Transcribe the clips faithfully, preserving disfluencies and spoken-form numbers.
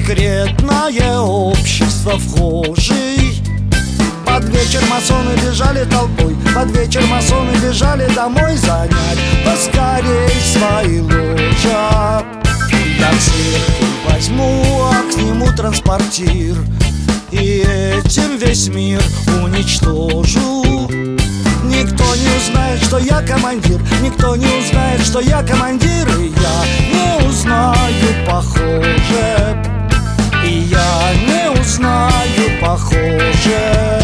секретное общество вхожий. Под вечер масоны бежали толпой, под вечер масоны бежали домой занять поскорей свои ложа. Я церковь возьму, а к нему транспортир, и этим весь мир уничтожу. Никто не узнает, что я командир, никто не узнает, что я командир, и я не узнаю, похоже, и я не узнаю, похоже.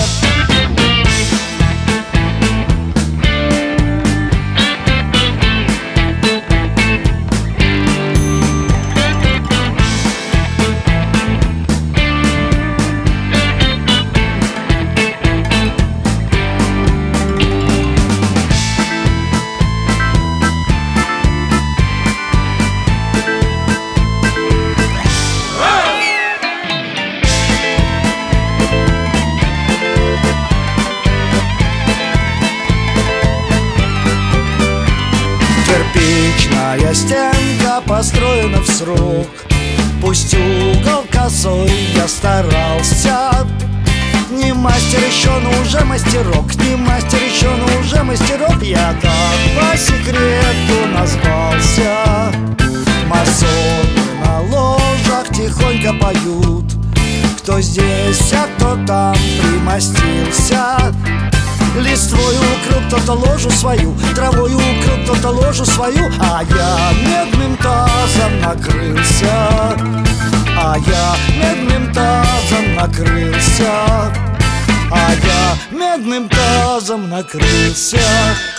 Кирпичная стенка построена в срок, пусть угол косой, я старался. Не мастер еще, но уже мастерок, не мастер еще, но уже мастерок. Я так по секрету назвался. Масоны на ложах тихонько поют, кто здесь, а кто там примостился. Листвою укрыл кто-то ложу свою, травою укрыл кто-то ложу свою, а я медным тазом накрылся, а я медным тазом накрылся, а я медным тазом накрылся.